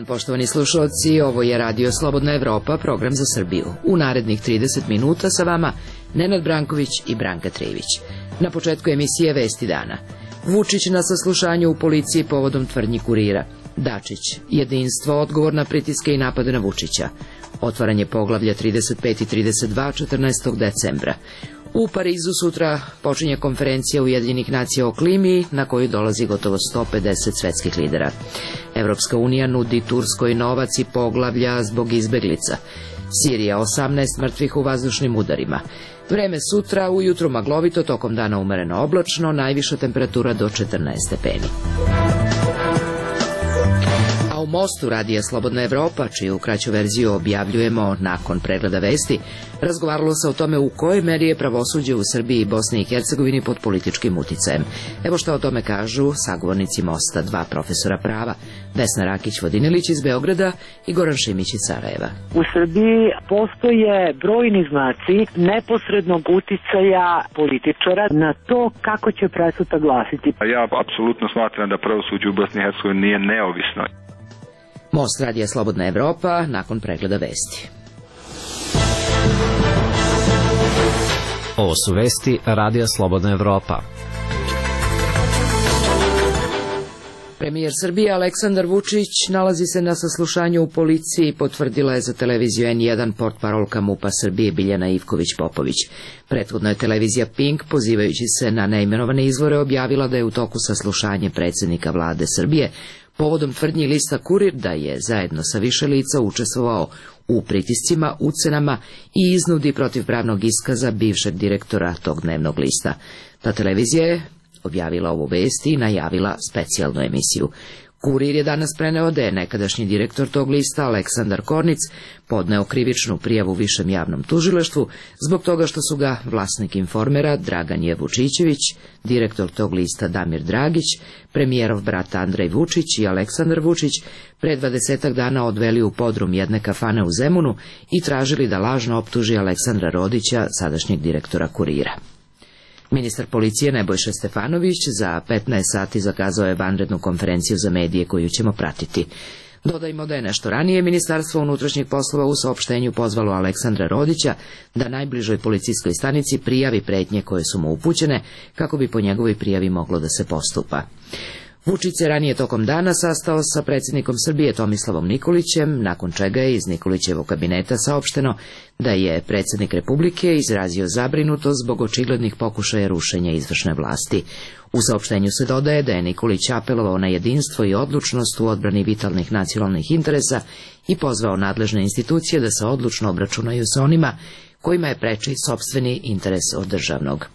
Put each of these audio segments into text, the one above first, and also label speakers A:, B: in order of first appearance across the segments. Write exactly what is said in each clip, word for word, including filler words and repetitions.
A: dan, poštovani slušalci, ovo je Radio Slobodna Evropa, program za Srbiju. U narednih trideset minuta sa vama Nenad Branković i Branka Trević. Na početku emisije Vesti dana. Vučić na saslušanju u policiji povodom tvrdnji Kurira. Dačić, jedinstvo, odgovor na pritiske i napade na Vučića. Otvaranje poglavlja trideset pet i trideset dva četrnaestog decembra. U Parizu sutra počinje konferencija Ujedinjenih nacija o klimi, na koju dolazi gotovo sto pedeset svetskih lidera. Evropska unija nudi Turskoj novac i poglavlja zbog izbeglica. Sirija, osamnaest mrtvih u vazdušnim udarima. Vreme sutra, ujutro maglovito, tokom dana umereno oblačno, najviša temperatura do četrnaest stepeni. U Mostu Radija Slobodna Evropa, čiju kraću verziju objavljujemo nakon pregleda vesti, razgovaralo se o tome u kojoj meri je pravosuđe u Srbiji i Bosni i Hercegovini pod političkim uticajem. Evo što o tome kažu sagovornici Mosta, dva profesora prava, Vesna Rakić-Vodinelić iz Beograda i Goran Šimić iz Sarajeva.
B: U Srbiji postoje brojni znaci neposrednog uticaja političara na to kako će presuda glasiti.
C: Ja apsolutno smatram da pravosuđe u Bosni i Hercegovini nije neovisno.
A: Most Radija Slobodna Evropa nakon pregleda vesti.
D: Ovo su vesti Radija Slobodna Evropa.
A: Premijer Srbije Aleksandar Vučić nalazi se na saslušanju u policiji, potvrdila je za televiziju en jedan portparolka MUP-a Srbije Biljana Ivković-Popović. Prethodno je televizija Pink, pozivajući se na neimenovane izvore, objavila da je u toku saslušanje predsjednika vlade Srbije povodom tvrdnji lista Kurir da je zajedno sa više lica učestvovao u pritiscima, ucenama i iznudi protiv pravnog iskaza bivšeg direktora tog dnevnog lista. Ta televizija je objavila ovu vest i najavila specijalnu emisiju. Kurir je danas preneo da je nekadašnji direktor tog lista, Aleksandar Kornic, podneo krivičnu prijavu višem javnom tužilaštvu zbog toga što su ga vlasnik Informera, Dragan J. Vučićević, direktor tog lista Damir Dragić, premijerov brat Andrej Vučić i Aleksandar Vučić pre dvadesetak dana odveli u podrum jedne kafane u Zemunu i tražili da lažno optuži Aleksandra Rodića, sadašnjeg direktora Kurira. Ministar policije Nebojša Stefanović za petnaest sati zakazao je vanrednu konferenciju za medije koju ćemo pratiti. Dodajmo da je nešto ranije Ministarstvo unutrašnjih poslova u saopštenju pozvalo Aleksandra Rodića da najbližoj policijskoj stanici prijavi pretnje koje su mu upućene kako bi po njegovoj prijavi moglo da se postupa. Vučić se ranije tokom dana sastao sa predsjednikom Srbije Tomislavom Nikolićem, nakon čega je iz Nikolićevog kabineta saopšteno da je predsjednik Republike izrazio zabrinutost zbog očiglednih pokušaja rušenja izvršne vlasti. U saopštenju se dodaje da je Nikolić apelovao na jedinstvo i odlučnost u odbrani vitalnih nacionalnih interesa i pozvao nadležne institucije da se odlučno obračunaju sa onima kojima je preči sopstveni interes od državnog.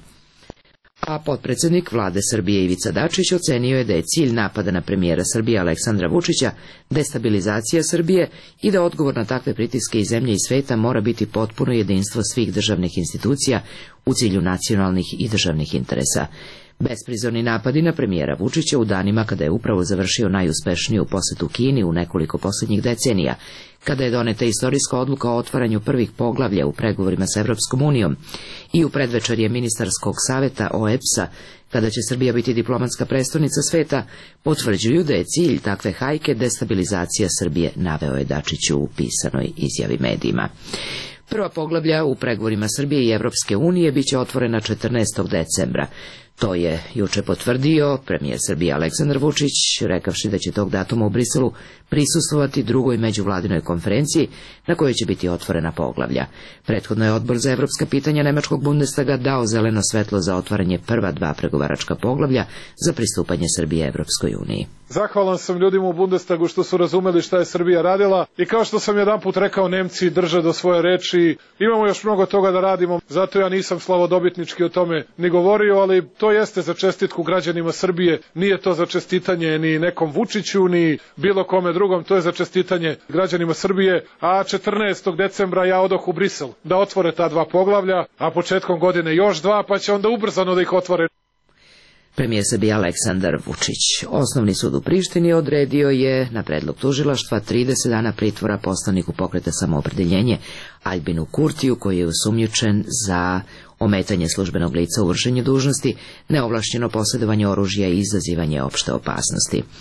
A: A potpredsjednik vlade Srbije Ivica Dačić ocenio je da je cilj napada na premijera Srbije Aleksandra Vučića destabilizacija Srbije i da odgovor na takve pritiske iz zemlje i sveta mora biti potpuno jedinstvo svih državnih institucija u cilju nacionalnih i državnih interesa. Besprizorni napadi na premijera Vučića u danima kada je upravo završio najuspešniju posetu Kini u nekoliko posljednjih decenija, kada je doneta istorijska odluka o otvaranju prvih poglavlja u pregovorima s Evropskom unijom i u predvečerje ministarskog saveta O E B S-a, kada će Srbija biti diplomatska prestolnica sveta, potvrđuju da je cilj takve hajke destabilizacija Srbije, naveo je Dačić u pisanoj izjavi medijima. Prva poglavlja u pregovorima Srbije i Evropske unije biće otvorena četrnaestog decembra. To je juče potvrdio premijer Srbije Aleksandar Vučić, rekavši da će tog datuma u Briselu prisustvovati drugoj međuvladinoj konferenciji na kojoj će biti otvorena poglavlja. Prethodno je Odbor za evropska pitanja Nemačkog Bundestaga dao zeleno svetlo za otvaranje prva dva pregovaračka poglavlja za pristupanje Srbije Evropskoj uniji.
E: Zahvalan sam ljudima u Bundestagu što su razumeli šta je Srbija radila i kao što sam jedanput rekao, Nemci drže do svoje reči. Imamo još mnogo toga da radimo, zato ja nisam slavodobitnički o tome ni govorio, ali to jeste za čestitku građanima Srbije, nije to za čestitanje ni nekom Vučiću, ni bilo kome drugom, to je za čestitanje građanima Srbije, a četrnaestog decembra ja odoh u Brisel da otvore ta dva poglavlja, a početkom godine još dva, pa će onda ubrzano da ih otvore.
A: Premijer Srbije Aleksandar Vučić. Osnovni sud u Prištini odredio je na predlog tužilaštva trideset dana pritvora poslaniku Pokreta samoopredeljenje Albinu Kurtiju, koji je osumnjičen za ometanje službenog lica u vršenju dužnosti, neovlašćeno posjedovanje oružja i izazivanje opšte opasnosti.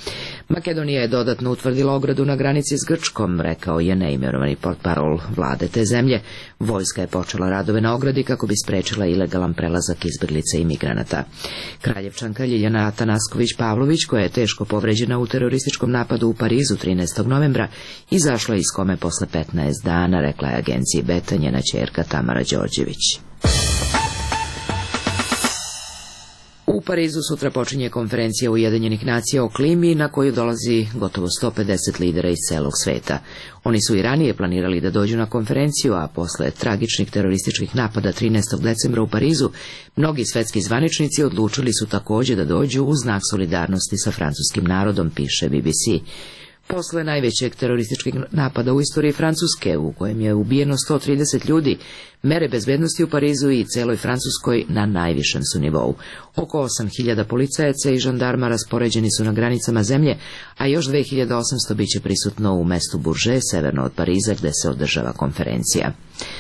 A: Makedonija je dodatno utvrdila ogradu na granici s Grčkom, rekao je neimenovani portparol vlade te zemlje. Vojska je počela radove na ogradi kako bi sprečila ilegalan prelazak izbjeglica i migranata. Kraljevčanka Ljiljana Atanasković-Pavlović, koja je teško povređena u terorističkom napadu u Parizu trinaestog novembra, izašla iz kome posle petnaest dana, rekla je agenciji Beta njena ćerka Tamara Đorđević. U Parizu sutra počinje konferencija Ujedinjenih nacija o klimi na koju dolazi gotovo sto pedeset lidera iz celog sveta. Oni su i ranije planirali da dođu na konferenciju, a posle tragičnih terorističkih napada trinaestog decembra u Parizu, mnogi svetski zvaničnici odlučili su također da dođu u znak solidarnosti sa francuskim narodom, piše B B C. Posle najvećeg terorističkih napada u istoriji Francuske, u kojem je ubijeno sto trideset ljudi, mere bezbednosti u Parizu i celoj Francuskoj na najvišem su nivou. Oko osam hiljada policajaca i žandarma raspoređeni su na granicama zemlje, a još dve hiljade osamsto bit će prisutno u mestu Bourget, severno od Pariza, gde se održava konferencija.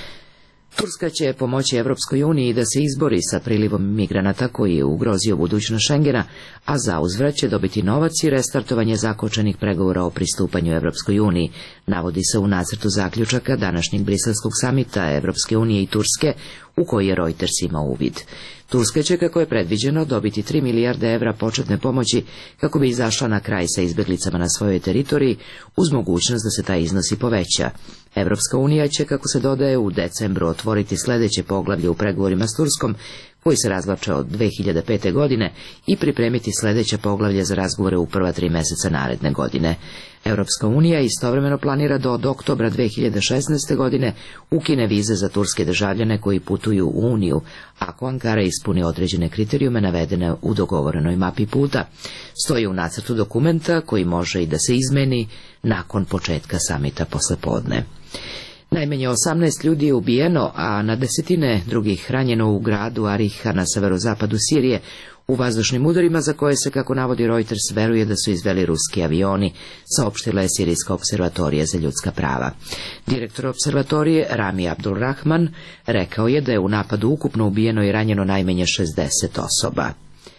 A: Turska će pomoći Evropskoj uniji da se izbori sa prilivom migranata koji je ugrozio budućnost Šengena, a zauzvrat će dobiti novac i restartovanje zakočenih pregovora o pristupanju Evropskoj uniji, navodi se u nacrtu zaključaka današnjeg briselskog samita Evropske unije i Turske, u koji je Reuters imao uvid. Turska će, kako je predviđeno, dobiti tri milijarde evra početne pomoći kako bi izašla na kraj sa izbjeglicama na svojoj teritoriji, uz mogućnost da se taj iznos i poveća. Evropska unija će, kako se dodaje, u decembru otvoriti sljedeće poglavlje u pregovorima s Turskom, koji se razvlače od dve hiljade pete. godine, i pripremiti sljedeće poglavlje za razgovore u prva tri mjeseca naredne godine. Evropska unija istovremeno planira da od oktobra dve hiljade šesnaeste. godine ukine vize za turske državljane koji putuju u Uniju, ako Ankara ispuni određene kriterijume navedene u dogovorenoj mapi puta. Stoji u nacrtu dokumenta koji može i da se izmeni nakon početka samita poslepodne. Najmanje osamnaest ljudi je ubijeno, a na desetine drugih ranjeno u gradu Ariha na severozapadu Sirije u vazdušnim udarima za koje se, kako navodi Reuters, veruje da su izveli ruski avioni, saopštila je Sirijska observatorija za ljudska prava. Direktor observatorije Rami Abdulrahman rekao je da je u napadu ukupno ubijeno i ranjeno najmanje šezdeset osoba.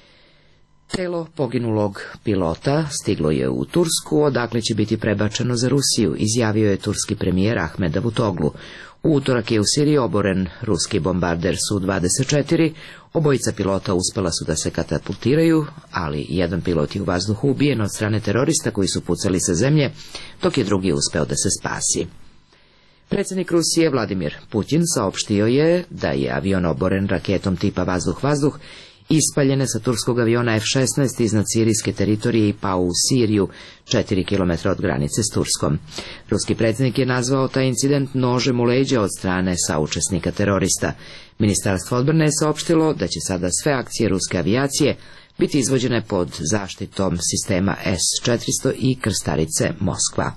A: Telo poginulog pilota stiglo je u Tursku, odakle će biti prebačeno za Rusiju, izjavio je turski premijer Ahmed Davutoglu. U utorak je u Siriji oboren ruski bombarder Su dvadeset četiri, obojica pilota uspela su da se katapultiraju, ali jedan pilot je u vazduhu ubijen od strane terorista koji su pucali sa zemlje, dok je drugi uspeo da se spasi. Predsjednik Rusije Vladimir Putin saopštio je da je avion oboren raketom tipa vazduh-vazduh, ispaljene sa turskog aviona F šesnaest iznad sirijske teritorije i pao u Siriju, četiri kilometra od granice s Turskom. Ruski predsjednik je nazvao taj incident nožem u leđa od strane saučesnika terorista. Ministarstvo odbrane je saopštilo da će sada sve akcije ruske avijacije biti izvođene pod zaštitom sistema S četiristo i krstarice Moskva.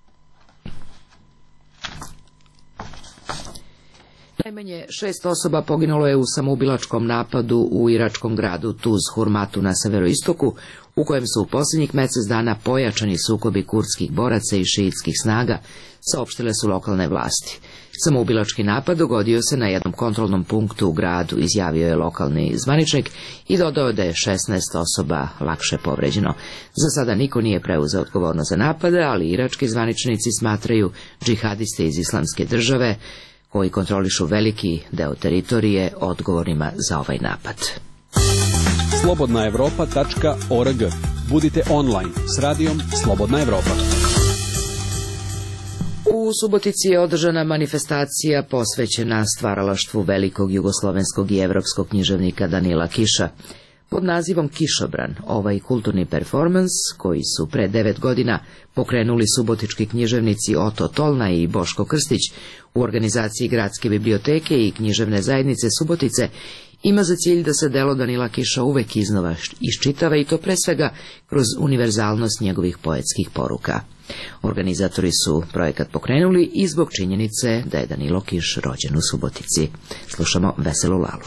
A: Najmanje šest osoba poginulo je u samoubilačkom napadu u iračkom gradu Tuz Hurmatu na severoistoku, u kojem su u posljednjih mjesec dana pojačani sukobi kurdskih boraca i šiitskih snaga, saopštile su lokalne vlasti. Samoubilački napad dogodio se na jednom kontrolnom punktu u gradu, izjavio je lokalni zvaničnik i dodao da je šesnaest osoba lakše povređeno. Za sada niko nije preuzeo odgovornost za napade, ali irački zvaničnici smatraju džihadiste iz Islamske države, koji kontrolišu veliki deo teritorije, odgovornima za ovaj napad.
F: slobodna evropa tačka org. Budite online s radijom Slobodna Evropa.
A: U Subotici je održana manifestacija posvećena stvaralaštvu velikog jugoslovenskog i evropskog književnika Danila Kiša. Pod nazivom Kišobran, ovaj kulturni performans, koji su pre devet godina pokrenuli subotički književnici Oto Tolna i Boško Krstić u organizaciji Gradske biblioteke i književne zajednice Subotice, ima za cilj da se delo Danila Kiša uvek iznova iščitava, i to pre svega kroz univerzalnost njegovih poetskih poruka. Organizatori su projekat pokrenuli i zbog činjenice da je Danilo Kiš rođen u Subotici. Slušamo Veselu Laluš.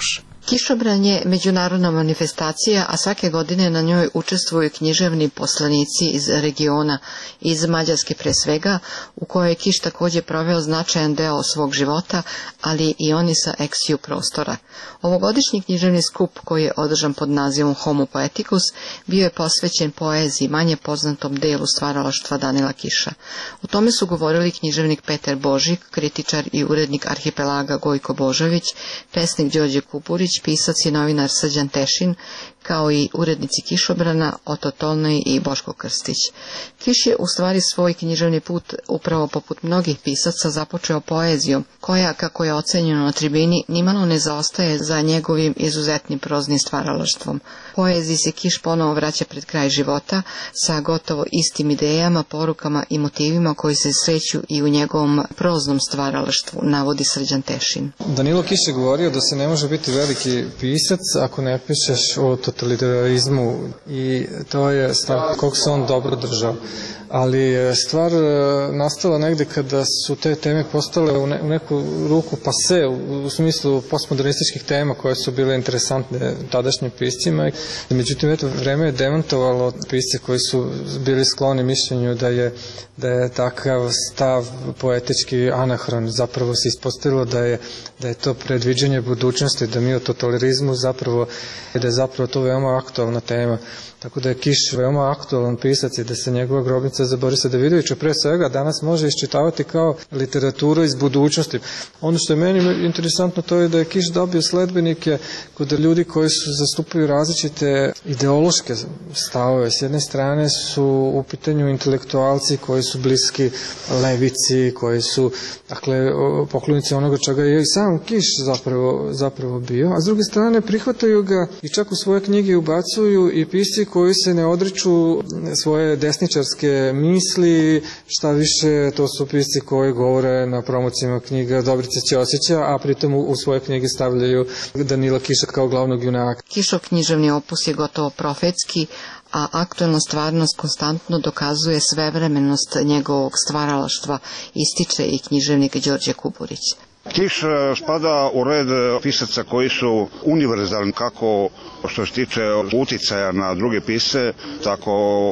G: Kišobran je međunarodna manifestacija, a svake godine na njoj učestvuju književni poslanici iz regiona, iz Mađarske pre svega, u kojoj je Kiš također proveo značajan deo svog života, ali i oni sa eksiju prostora. Ovogodišnji književni skup, koji je održan pod nazivom Homo Poeticus, bio je posvećen poeziji, manje poznatom delu stvaralaštva Danila Kiša. O tome su govorili književnik Petar Božik, kritičar i urednik Arhipelaga Gojko Božović, pesnik Đorđe Kupurić, pisac i novinar Srđan Tešin, kao i urednici Kišobrana Oto Tolnoj i Boško Krstić. Kiš je u stvari svoj književni put, upravo poput mnogih pisaca, započeo poezijom, koja, kako je ocenjeno na tribini, nimalo ne zaostaje za njegovim izuzetnim proznim stvaralaštvom. Poeziji se Kiš ponovo vraća pred kraj života, sa gotovo istim idejama, porukama i motivima koji se sreću i u njegovom proznom stvaralaštvu, navodi Srđan Tešin.
H: Danilo Kiš je govorio da se ne može biti veliki pisac ako ne pišeš o totalitarizmu, i to je stvar kog se on dobro držao. Ali stvar nastala negde kada su te teme postale u, ne, u neku ruku pase, u, u smislu postmodernističkih tema koje su bile interesantne tadašnjim piscima. Međutim, eto, vreme je demantovalo pisce koji su bili skloni mišljenju da je, da je takav stav poetički anahron. Zapravo se ispostavilo da je, da je to predviđanje budućnosti, da mi o totalitarizmu zapravo, da je zapravo to veoma aktualna tema. Tako da je Kiš veoma aktualan pisac i da se njegova grobnica za Borisa Davidovića pre svega danas može iščitavati kao literaturu iz budućnosti. Ono što je meni interesantno, to je da je Kiš dobio sledbenike kod ljudi koji su zastupaju različite ideološke stavove. S jedne strane su u pitanju intelektualci koji su bliski levici, koji su, dakle, poklonici onoga čega je i sam Kiš zapravo, zapravo bio, a s druge strane prihvataju ga i čak u svoje knjige ubacuju i pisci koji se ne odriču svoje desničarske misli, šta više, to su pisci koji govore na promocijama knjiga Dobrice Ćosića, a pritom u svoje knjige stavljaju Danila Kiša kao glavnog junaka.
G: Kišov književni opus je gotovo profetski, a aktualna stvarnost konstantno dokazuje svevremenost njegovog stvaralaštva, ističe i književnik Đorđe Kupurić.
I: Kiš spada u red pisaca koji su univerzalni, kako što se tiče uticaja na druge pisce, tako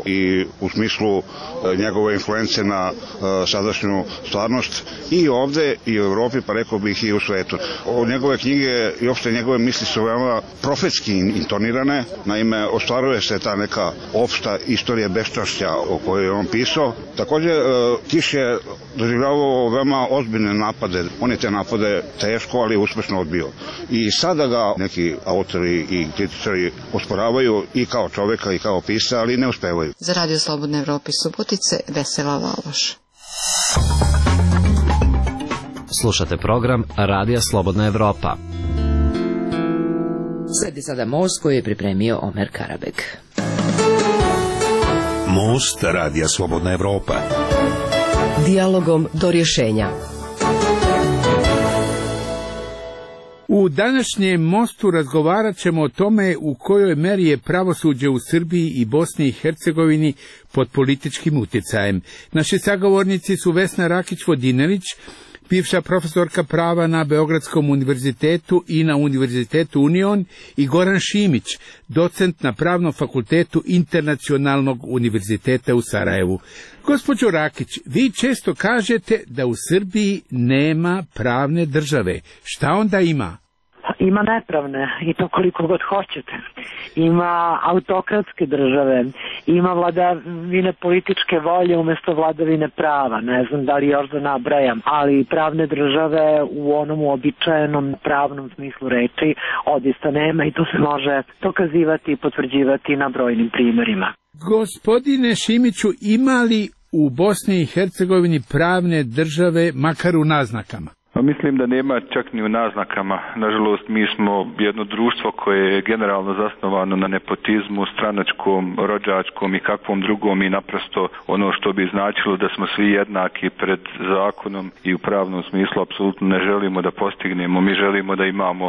I: i u smislu njegove influence na sadašnju stvarnost i ovde i u Evropi, pa rekao bih i u svetu. O njegove knjige i uopšte njegove misli su veoma profetski intonirane, naime ostvaruje se ta neka opšta istorija beščašća o kojoj je on pisao. Takođe, Kiš je doživljavao veoma ozbiljne napade, on je te napade teško, ali uspešno odbio. I sada ga neki autori i kritičari osporavaju i kao čoveka i kao pisca, ali ne uspevaju.
G: Za Radio Slobodne Evrope Subotice, Vesela Laloš.
D: Slušate program Radija Slobodna Evropa.
A: Sledi sada Most koji je pripremio Omer Karabek.
J: Most Radija Slobodna Evropa.
K: Dijalogom do rješenja.
L: U današnjem Mostu razgovarat ćemo o tome u kojoj meri je pravosuđe u Srbiji i Bosni i Hercegovini pod političkim utjecajem. Naši sagovornici su Vesna Rakić-Vodinelić, bivša profesorka prava na Beogradskom univerzitetu i na Univerzitetu Union, i Goran Šimić, docent na Pravnom fakultetu Internacionalnog univerziteta u Sarajevu. Gospođo Rakić, vi često kažete da u Srbiji nema pravne države. Šta onda ima?
B: Ima nepravne, i to koliko god hoćete. Ima autokratske države, ima vladavine političke volje umjesto vladavine prava, ne znam da li još da nabrajam, ali pravne države u onom uobičajenom pravnom smislu reči odista nema, i to se može dokazivati i potvrđivati na brojnim primjerima.
L: Gospodine Šimiću, ima li u Bosni i Hercegovini pravne države, makar u naznakama?
C: Mislim da nema čak ni u naznakama. Nažalost, mi smo jedno društvo koje je generalno zasnovano na nepotizmu, stranačkom, rođačkom i kakvom drugom, i naprosto ono što bi značilo da smo svi jednaki pred zakonom i u pravnom smislu apsolutno ne želimo da postignemo. Mi želimo da imamo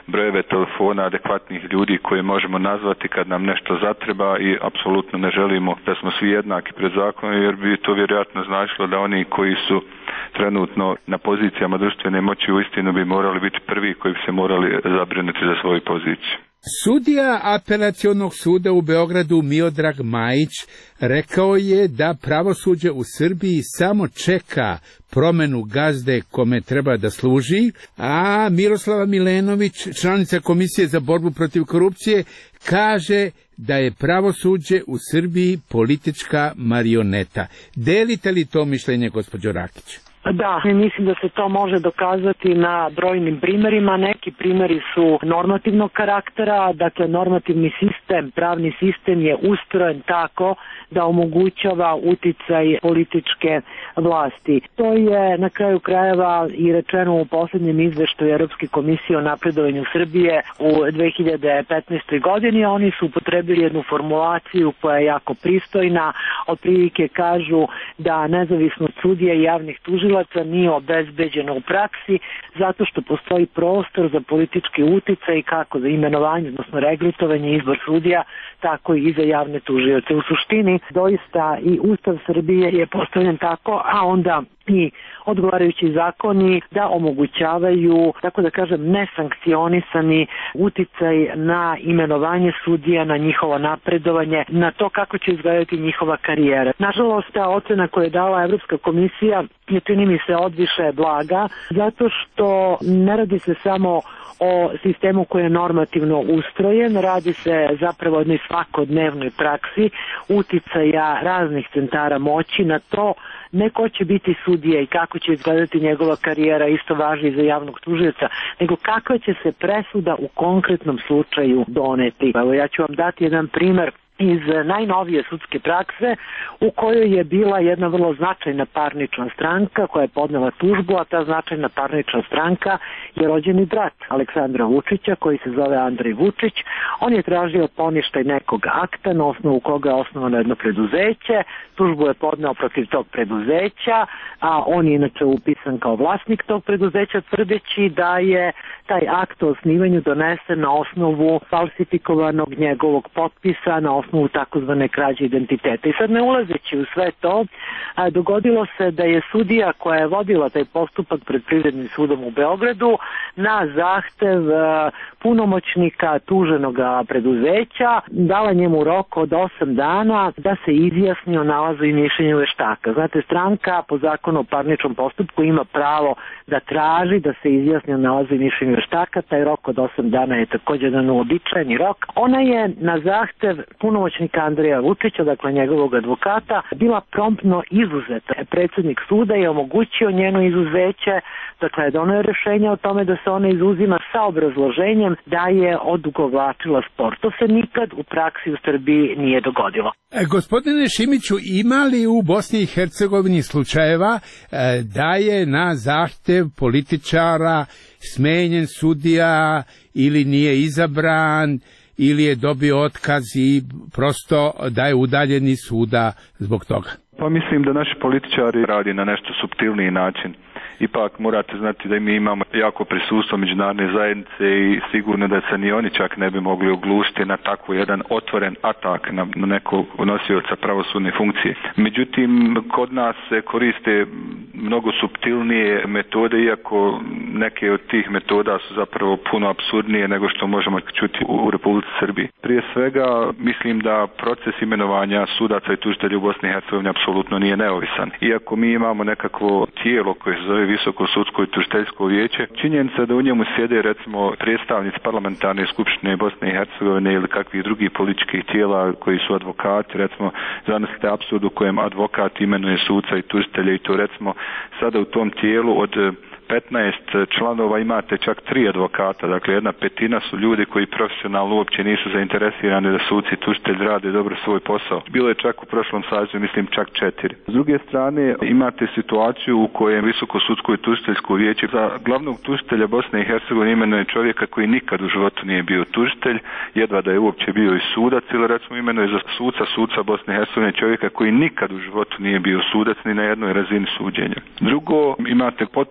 C: brojeve telefona adekvatnih ljudi koje možemo nazvati kad nam nešto zatreba i apsolutno ne želimo da smo svi jednaki pred zakonom, jer bi to vjerojatno značilo da oni koji su trenutno na pozicijama društvene moći uistinu bi morali biti prvi koji bi se morali zabrinuti za svoju poziciju.
L: Sudija apelacionog suda u Beogradu Miodrag Majić rekao je da pravosuđe u Srbiji samo čeka promenu gazde kome treba da služi, a Miroslava Milenović, članica Komisije za borbu protiv korupcije, kaže da je pravosuđe u Srbiji politička marioneta. Delite li to mišljenje, gospođo Rakić?
B: Da, mislim da se to može dokazati na brojnim primerima. Neki primeri su normativnog karaktera, dakle normativni sistem, pravni sistem je ustrojen tako da omogućava uticaj političke vlasti. To je na kraju krajeva i rečeno u poslednjem izveštaju Europske komisije o napredovanju Srbije u dve hiljade petnaestoj. godini. Oni su upotrebili jednu formulaciju koja je jako pristojna, otprilike kažu da nezavisnost sudija i javnih tužilaca nije obezbeđeno u praksi zato što postoji prostor za politički uticaj kako za imenovanje, odnosno regrutovanje, izbor sudija, tako i za javne tužioce. U suštini, doista i Ustav Srbije je postavljen tako, a onda i odgovarajući zakoni da omogućavaju, tako da kažem, nesankcionisani uticaj na imenovanje sudija, na njihovo napredovanje, na to kako će izgledati njihova karijera. Nažalost, ta ocena koju je dala Evropska komisija je, čini mi se, odviše blaga, zato što ne radi se samo o sistemu koji je normativno ustrojen, radi se zapravo o jednoj svakodnevnoj praksi uticaja raznih centara moći na to ne ko će biti sudija i kako će izgledati njegova karijera, isto važi i za javnog tužioca, nego kakva će se presuda u konkretnom slučaju doneti. Evo, ja ću vam dati jedan primer iz najnovije sudske prakse u kojoj je bila jedna vrlo značajna parnična stranka koja je podnela tužbu, a ta značajna parnična stranka je rođeni brat Aleksandra Vučića koji se zove Andrej Vučić. On je tražio poništaj nekog akta na osnovu koga je osnovano jedno preduzeće, tužbu je podneo protiv tog preduzeća, a on je inače upisan kao vlasnik tog preduzeća tvrdeći da je taj akt o osnivanju donesen na osnovu falsifikovanog njegovog potpisa, na osnovu takozvane krađe identiteta. I sad, ne ulazeći u sve to, a, dogodilo se da je sudija koja je vodila taj postupak pred Privrednim sudom u Beogradu na zahtev a, punomoćnika tuženog preduzeća dala njemu rok od osam dana da se izjasni o nalazu i mišljenju veštaka. Znate, stranka po zakonu o parničnom postupku ima pravo da traži da se izjasni o nalazu i mišljenju veštaka. Taj rok od osam dana je također jedan uobičajeni rok. Ona je na zahtev punomoćnika Andreja Vučića, dakle njegovog advokata, bila promptno izuzeta. Predsjednik suda je omogućio njeno izuzeće, dakle doneo rešenje o tome da se ona izuzima sa obrazloženjem da je odugovlačila spor. To se nikad u praksi u Srbiji nije dogodilo.
L: E, gospodine Šimiću, ima li u Bosni i Hercegovini slučajeva e, da je na zahtev političara smenjen sudija ili nije izabran ili je dobio otkaz i prosto da je udaljen iz suda zbog toga?
C: Pa mislim da naši političari radi na nešto suptilniji način. Ipak morate znati da mi imamo jako prisustvo međunarodne zajednice i sigurno da se ni oni čak ne bi mogli oglušiti na tako jedan otvoren atak na, na nekog nosioca pravosudne funkcije. Međutim, kod nas se koriste mnogo suptilnije metode, iako neke od tih metoda su zapravo puno apsurdnije nego što možemo čuti u Republici Srbiji. Prije svega, mislim da proces imenovanja sudaca i tužitelja u Bosni i Hercegovini apsolutno nije neovisan. Iako mi imamo nekakvo tijelo koje se zove Visoko sudsko i tužiteljsko vijeće, činjenica da u njemu sjede recimo predstavnici parlamentarne skupštine Bosne i Hercegovine ili kakvih drugih političkih tijela koji su advokati, recimo zamislite apsurd u kojem advokat imenuje suca i tužitelja i to recimo sada u tom tijelu od petnaest članova imate čak tri advokata, dakle jedna petina su ljudi koji profesionalno uopće nisu zainteresirani da suci i tužitelj rade dobro svoj posao. Bilo je čak u prošlom sazivu, mislim, čak četiri. S druge strane, imate situaciju u kojem Visoko sudsko i tužiteljsko vijeće za glavnog tužitelja Bosne i Hercegovine imenuje čovjeka koji nikad u životu nije bio tužitelj, jedva da je uopće bio i sudac, ili recimo imenuje za suca suca Bosne i Hercegovine čovjeka koji nikad u životu nije bio sudac ni na jednoj razini suđenja. Drugo, imate potpuno odsutnost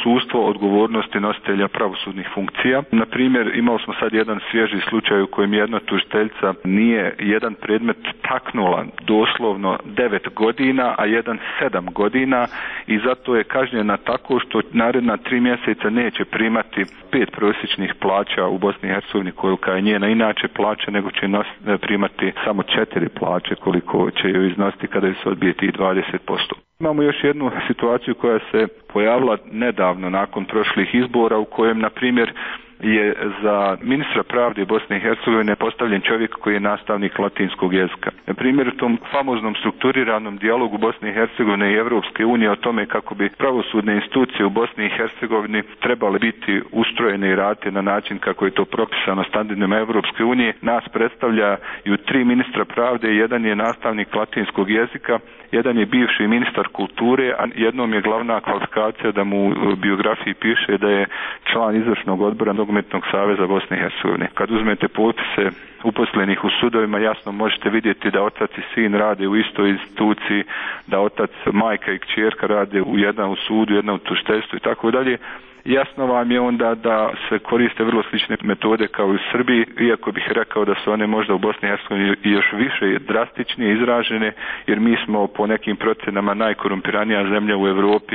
C: odsustvo odgovornosti nositelja pravosudnih funkcija. Na primjer, imali smo sad jedan svježi slučaj u kojem jedna tužiteljica nije jedan predmet taknula doslovno devet godina, a jedan sedam godina i zato je kažnjena tako što naredna tri mjeseca neće primati pet prosječnih plaća u Bosni i Hercegovini kolika je njena inače plaća, nego će nos, primati samo četiri plaće koliko će joj iznositi kada se odbije tih dvadeset posto. Imamo još jednu situaciju koja se pojavila nedavno nakon prošlih izbora u kojem, na primjer, je za ministra pravde Bosne i Hercegovine postavljen čovjek koji je nastavnik latinskog jezika. Na primjer, u tom famoznom strukturiranom dijalogu Bosne i Hercegovine i Europske unije o tome kako bi pravosudne institucije u Bosni i Hercegovini trebale biti ustrojene i raditi na način kako je to propisano standardima Europske unije, nas predstavljaju tri ministra pravde, jedan je nastavnik latinskog jezika, jedan je bivši ministar kulture, a jednom je glavna kvalifikacija da mu u biografiji piše da je član izvršnog odbora Nogometnog saveza Bosne i Hercegovine. Kad uzmete popise uposlenih u sudovima, jasno možete vidjeti da otac i sin rade u istoj instituciji, da otac, majka i kćerka rade u jedan u sudu, jedna u tužiteljstvu i tako dalje. Jasno vam je onda da se koriste vrlo slične metode kao i u Srbiji, iako bih rekao da su one možda u Bosni i Hercegovini još više drastičnije izražene, jer mi smo po nekim procenama najkorumpiranija zemlja u Europi.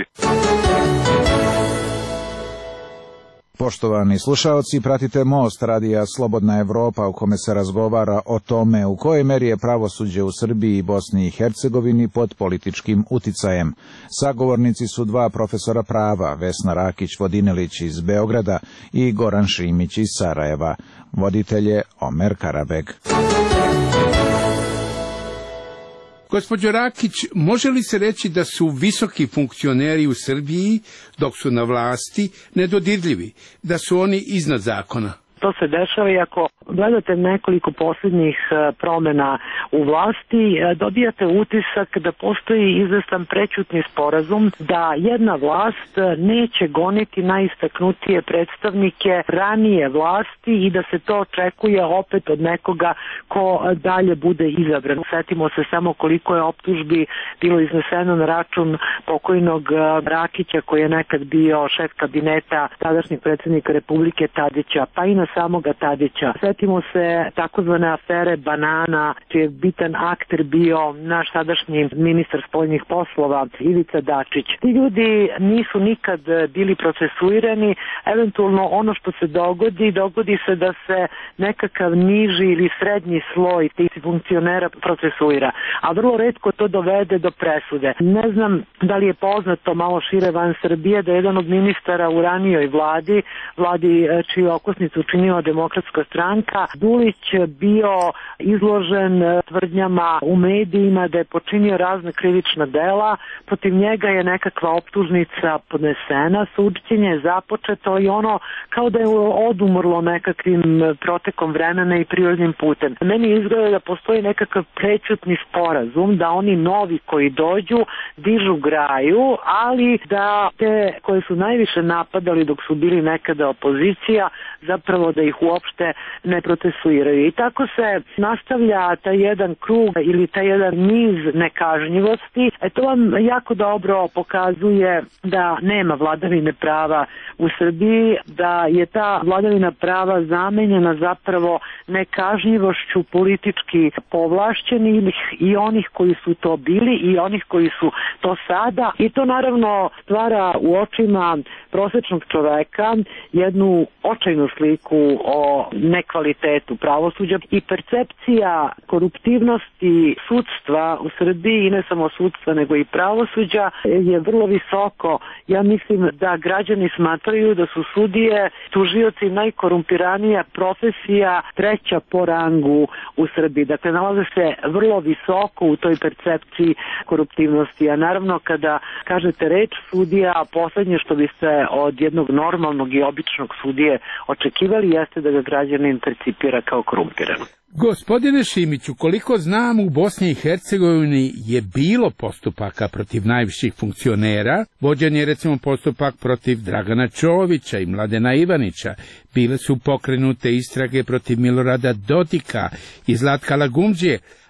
M: Poštovani slušaoci, pratite Most radija Slobodna Evropa u kome se razgovara o tome u kojoj meri je pravosuđe u Srbiji i Bosni i Hercegovini pod političkim uticajem. Sagovornici su dva profesora prava, Vesna Rakić-Vodinelić iz Beograda i Goran Šimić iz Sarajeva. Voditelj je Omer Karabeg.
L: Gospođo Rakić, može li se reći da su visoki funkcioneri u Srbiji, dok su na vlasti, nedodirljivi, da su oni iznad zakona?
B: To se dešava i ako gledate nekoliko posljednjih promjena u vlasti, dobijate utisak da postoji izvestan prećutni sporazum da jedna vlast neće goniti najistaknutije predstavnike ranije vlasti i da se to očekuje opet od nekoga ko dalje bude izabran. Sjetimo se samo koliko je optužbi bilo izneseno na račun pokojnog Rakića koji je nekad bio šef kabineta tadašnjeg predsjednika Republike Tadića, pa i na samoga Tadića. Sjetimo se takozvane afere Banana, čiji je bitan akter bio naš sadašnji ministar spoljnih poslova Ivica Dačić. Ti ljudi nisu nikad bili procesuirani, eventualno ono što se dogodi, dogodi se da se nekakav niži ili srednji sloj tih funkcionera procesuira, a vrlo retko to dovede do presude. Ne znam da li je poznato malo šire van Srbije da je jedan od ministara u ranijoj vladi, vladi čiju okosnicu činila Demokratska stranka, Dulić bio izložen tvrdnjama u medijima da je počinio razne krivična dela, protiv njega je nekakva optužnica podnesena, suđenje je započeto i ono kao da je odumrlo nekakvim protekom vremena i prirodnim putem. Meni izgleda da postoji nekakav prećutni sporazum, da oni novi koji dođu dižu graju, ali da te koje su najviše napadali dok su bili nekada opozicija, zapravo da ih uopšte ne procesuiraju. I tako se nastavlja taj jedan krug ili taj jedan niz nekažnjivosti. E to vam jako dobro pokazuje da nema vladavine prava u Srbiji, da je ta vladavina prava zamenjena zapravo nekažnjivošću politički povlašćenih i onih koji su to bili i onih koji su to sada. I to naravno stvara u očima prosječnog čoveka jednu očajnu sliku o nekvalitetu pravosuđa i percepcija koruptivnosti sudstva u Srbiji i ne samo sudstva nego i pravosuđa je vrlo visoko. Ja mislim da građani smatraju da su sudije, tužioci najkorumpiranija profesija, treća po rangu u Srbiji. Dakle, nalaze se vrlo visoko u toj percepciji koruptivnosti. A naravno kada kažete reč sudija, poslednje što biste od jednog normalnog i običnog sudije očekivali jeste da ga građanin percipira kao korumpiran.
L: Gospodine Šimiću, koliko znam, u Bosni i Hercegovini je bilo postupaka protiv najviših funkcionera. Vođen je recimo postupak protiv Dragana Čovića i Mladena Ivanića. Bile su pokrenute istrage protiv Milorada Dodika i Zlatka Lagumđije,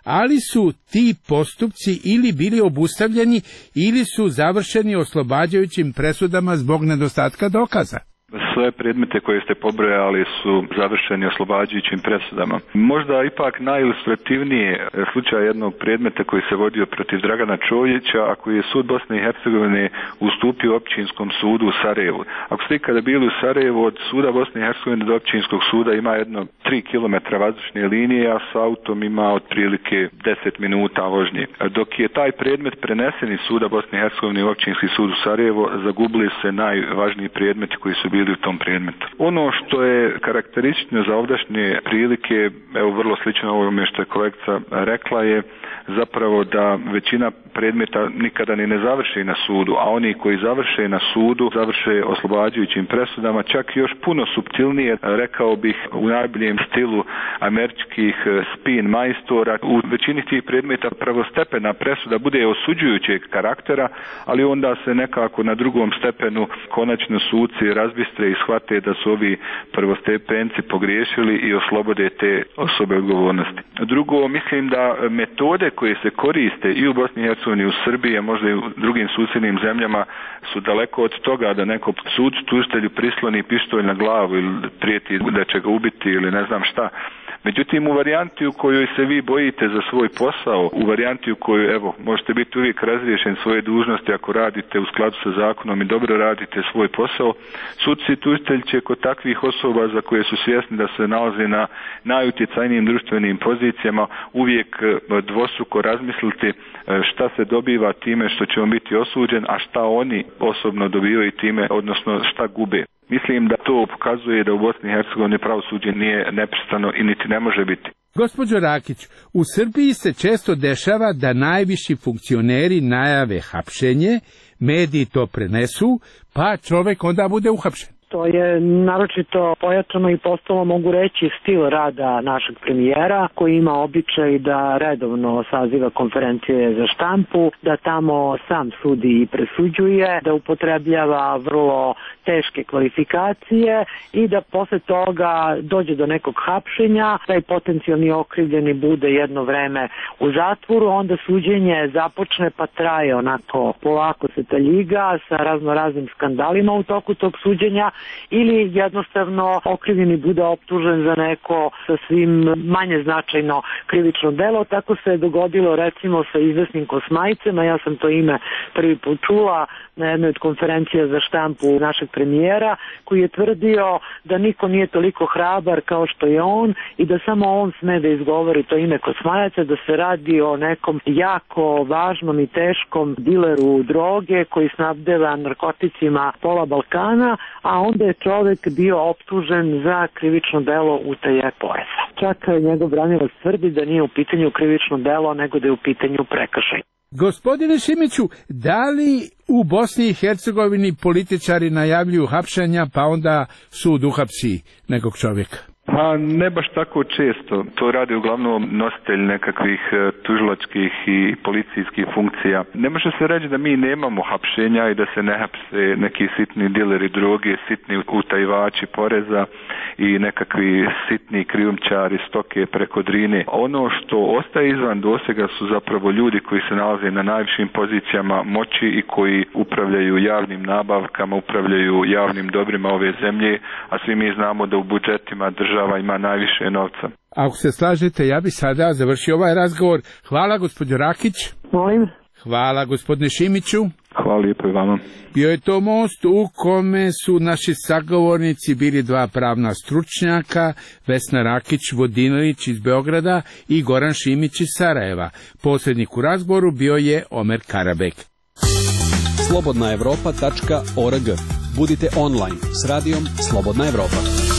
L: ali su ti postupci ili bili obustavljeni ili su završeni oslobađajućim presudama zbog nedostatka dokaza.
C: Sve predmete koje ste pobrojali su završeni oslobađajućim presudama. Možda ipak najilustrativnije slučaj jednog predmeta koji se vodio protiv Dragana Čovića, a koji je sud Bosne i Hercegovine ustupio općinskom sudu u Sarajevu. Ako ste ikada bili u Sarajevu, od suda Bosne i Hercegovine do općinskog suda ima jedno tri kilometra vazdušne linije, a s autom ima otprilike deset minuta vožnje. Dok je taj predmet prenesen iz suda Bosne i Hercegovine u općinski sud u Sarajevo, zagubili se najvažniji predmeti koji su bili u tom predmetu. Ono što je karakteristično za ovdašnje prilike, evo vrlo slično ovome što je kolegica rekla, je zapravo da većina predmeta nikada ni ne završi na sudu, a oni koji završe na sudu završe oslobađajućim presudama, čak još puno suptilnije, rekao bih u najboljem stilu američkih spin majstora. U većini tih predmeta prvostepena presuda bude osuđujućeg karaktera, ali onda se nekako na drugom stepenu konačno suci razbistre i shvate da su ovi prvostepenci pogriješili i oslobode te osobe odgovornosti. Drugo, mislim da metode koje se koriste i u Bosni i Hercegovini i u Srbiji, a možda i u drugim susjednim zemljama, su daleko od toga da neko sud tužitelju prisloni pištolj na glavu ili prijeti da će ga ubiti ili ne znam šta. Međutim, u varijanti u kojoj se vi bojite za svoj posao, u varijanti u kojoj, evo, možete biti uvijek razriješen svoje dužnosti ako radite u skladu sa zakonom i dobro radite svoj posao, sudci i tužitelj će kod takvih osoba za koje su svjesni da se nalaze na najutjecajnijim društvenim pozicijama uvijek dvostruko razmisliti šta se dobiva time što će on biti osuđen, a šta oni osobno dobivaju time, odnosno šta gube. Mislim da to pokazuje da u Bosni i Hercegovini pravosuđe nije neprestano i niti ne može biti.
L: Gospođo Rakić, u Srbiji se često dešava da najviši funkcioneri najave hapšenje, mediji to prenesu, pa čovek onda bude uhapšen.
B: To je naročito pojačano i postalo, mogu reći, stil rada našeg premijera, koji ima običaj da redovno saziva konferencije za štampu, da tamo sam sudi i presuđuje, da upotrebljava vrlo teške kvalifikacije i da posle toga dođe do nekog hapšenja, taj potencijalni okrivljeni bude jedno vreme u zatvoru, onda suđenje započne pa traje onako polako se taljiga sa razno raznim skandalima u toku tog suđenja, ili jednostavno okrivljeni bude optužen za neko sasvim manje značajno krivično delo. Tako se je dogodilo recimo sa izvesnim Kosmajcem, a ja sam to ime prvi put čula na jednoj od konferencija za štampu našeg premijera, koji je tvrdio da niko nije toliko hrabar kao što je on i da samo on sme da izgovori to ime Kosmajaca, da se radi o nekom jako važnom i teškom dileru droge koji snabdeva narkoticima pola Balkana, a onda je čovek bio optužen za krivično delo utaje poreza. Čak njegov branilac tvrdi da nije u pitanju krivično delo, nego da je u pitanju prekršaj.
L: Gospodine Šimiću, da li u Bosni i Hercegovini političari najavljuju hapšenja, pa onda sud uhapsi nekog čovjeka?
C: Pa ne baš tako često. To radi uglavnom nositelj nekakvih tužilačkih i policijskih funkcija. Ne može se reći da mi nemamo hapšenja i da se ne hapse neki sitni dileri droge, sitni utajivači poreza i nekakvi sitni krijumčari stoke preko Drine. Ono što ostaje izvan dosega su zapravo ljudi koji se nalaze na najvišim pozicijama moći i koji upravljaju javnim nabavkama, upravljaju javnim dobrima ove zemlje, a svi mi znamo da u budžetima država ima najviše novca.
L: Ako se slažete, ja bi sada završio ovaj razgovor. Hvala, gospođo Rakić.
B: Molim.
L: Hvala, gospodine Šimiću.
C: Hvala lijepo i vama.
L: Bio je to most u kome su naši sagovornici bili dva pravna stručnjaka, Vesna Rakić-Vodinelić iz Beograda i Goran Šimić iz Sarajeva. Posrednik u razgovoru bio je Omer Karabek.
F: slobodna evropa tačka org. Budite online s radijom Slobodna Evropa.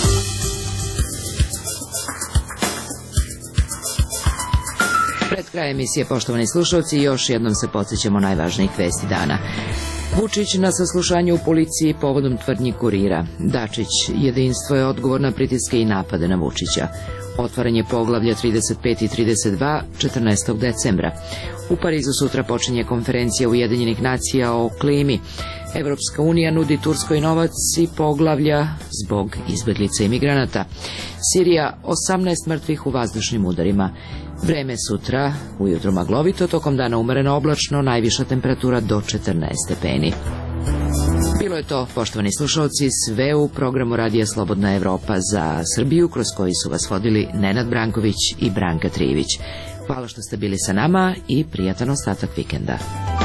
A: Pred krajem emisije, poštovani slušalci, još jednom se podsjećamo najvažnijih vesti dana. Vučić na saslušanju u policiji povodom tvrdnji Kurira. Dačić, jedinstvo je odgovor na pritiske i napade na Vučića. Otvaranje poglavlja trideset pet i trideset dva četrnaestog decembra. U Parizu sutra počinje konferencija Ujedinjenih nacija o klimi. Evropska unija nudi Turskoj novac i poglavlja zbog izbjeglica i migranata. Sirija, osamnaest mrtvih u vazdušnim udarima. Vreme sutra, ujutro maglovito, tokom dana umereno oblačno, najviša temperatura do četrnaest stepeni. Bilo je to, poštovani slušalci, sve u programu Radija Slobodna Evropa za Srbiju, kroz koji su vas vodili Nenad Branković i Branka Trijević. Hvala što ste bili sa nama i prijatan ostatak vikenda.